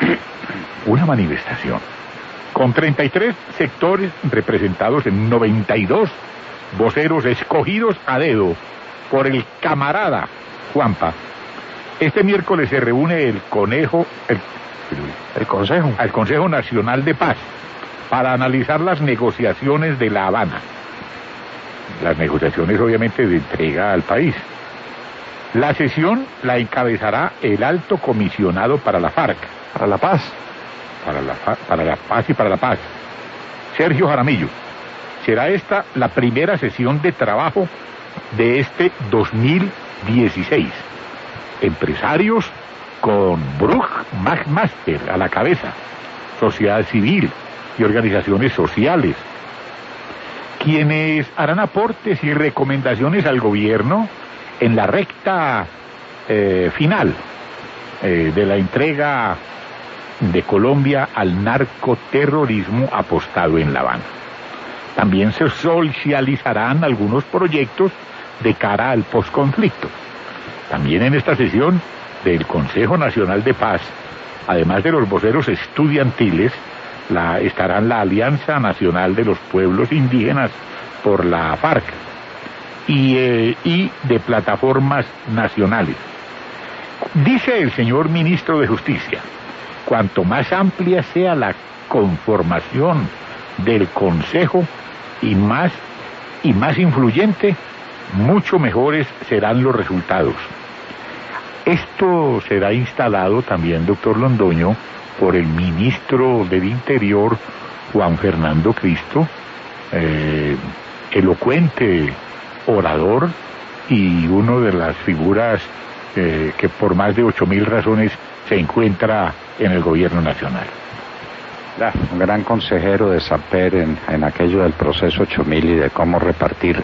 Una manifestación con 33 sectores representados en 92 voceros escogidos a dedo por el camarada Juanpa. Este miércoles se reúne el Consejo Nacional de Paz para analizar las negociaciones de La Habana. Las negociaciones, obviamente, de entrega al país. La sesión la encabezará el alto comisionado para la FARC. Para la paz. Para la paz y para la paz. Sergio Jaramillo. Será esta la primera sesión de trabajo de este 2016. Empresarios con Bruch McMaster a la cabeza, sociedad civil y organizaciones sociales, quienes harán aportes y recomendaciones al gobierno en la recta final de la entrega de Colombia al narcoterrorismo apostado en La Habana. También se socializarán algunos proyectos de cara al posconflicto. También en esta sesión del Consejo Nacional de Paz, además de los voceros estudiantiles, estarán la Alianza Nacional de los Pueblos Indígenas por la FARC y de plataformas nacionales. Dice el señor ministro de Justicia, cuanto más amplia sea la conformación del Consejo y más influyente, mucho mejores serán los resultados. Esto será instalado también, doctor Londoño, por el ministro del Interior, Juan Fernando Cristo, elocuente orador y uno de las figuras que por más de 8.000 razones se encuentra en el gobierno nacional. Un gran consejero de Samper en aquello del proceso 8000 y de cómo repartir